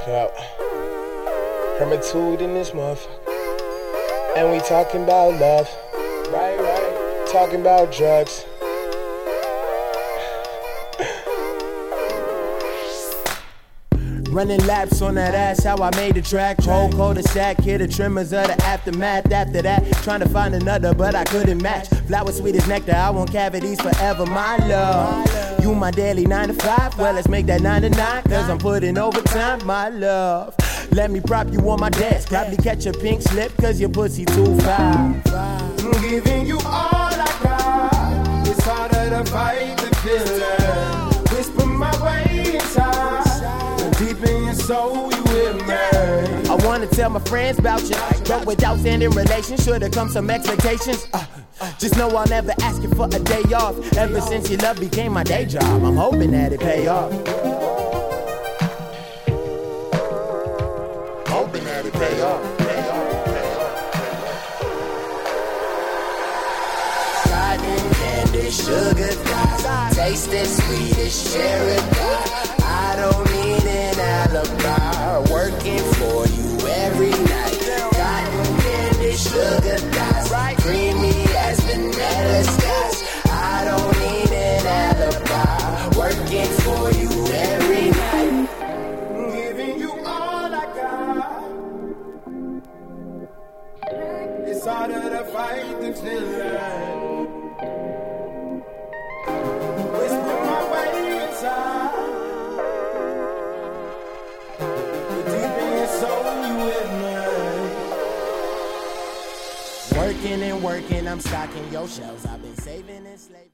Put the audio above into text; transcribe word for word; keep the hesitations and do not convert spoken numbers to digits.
Yup. Hermitude in this motherfucker. And we talking about love. Right, right. Talking about drugs. Running laps on that ass, how I made the track. Cold, cold, a sack, hit the trimmers of the aftermath. After that, trying to find another, but I couldn't match. Flower sweet as nectar, I want cavities forever, my love. You my daily nine to five, well let's make that nine to nine, cause I'm putting overtime, my love. Let me prop you on my desk, probably catch a pink slip, cause your pussy too fine. I'm giving you all I got, it's harder to fight the feeling. Whisper my way inside. Deep in your soul, you with me. I wanna tell my friends about you, but without standing relations, should have come some expectations. Uh, just know I'll never ask you for a day off. Ever since your love became my day job, I'm hoping that it pay off. Hoping that it pay off. Pay off, pay off. Cotton candy, sugar thighs, taste as sweet as cherry pie. I don't need an alibi, working for you every night. Cotton candy, sugar thighs, creamy as vanilla skies. I don't need an alibi, working for you every night. I'm giving you all I got. It's harder to fight the feeling. Whisper my way inside. Working and working, I'm stocking your shelves. I've been saving and slaving.